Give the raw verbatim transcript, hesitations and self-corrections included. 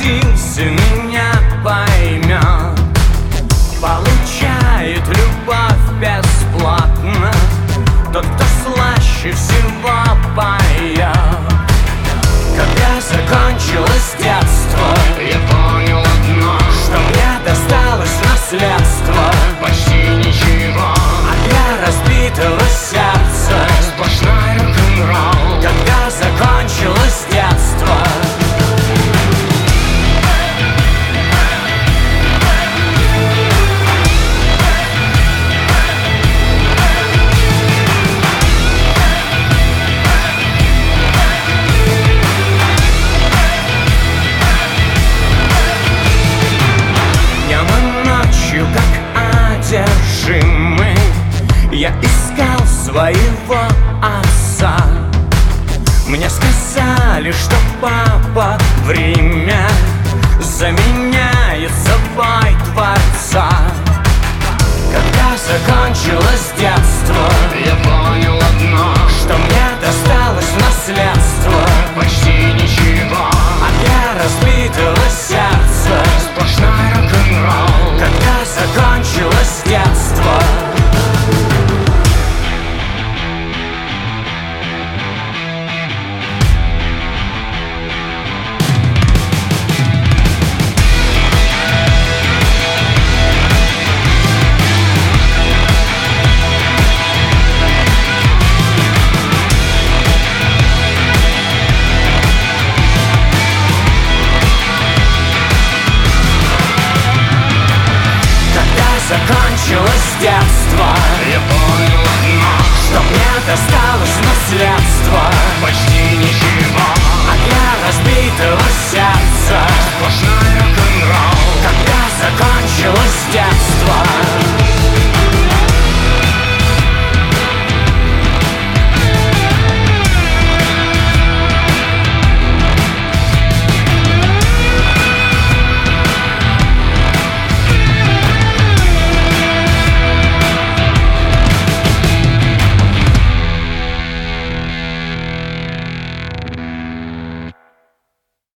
родился, меня поймет. Получает любовь бесплатно тот, кто слаще всего поет. Когда закончилось детство, я понял одно, что мне досталось наследство. Почти ничего, а для разбитого сердца сплошной рок-н-ролл. Когда закончилось детство, как одержимый, я искал своего отца. Мне сказали, что папа в Риме заменяет собой Творца. Когда закончилось детство, я понял одно, что мне досталось наследство. Почти ничего, а для разбитого сердца сплошной рок-н-ролл. Когда закончилось детство, закончилось детство, я понял одно, что мне досталось наследство. Почти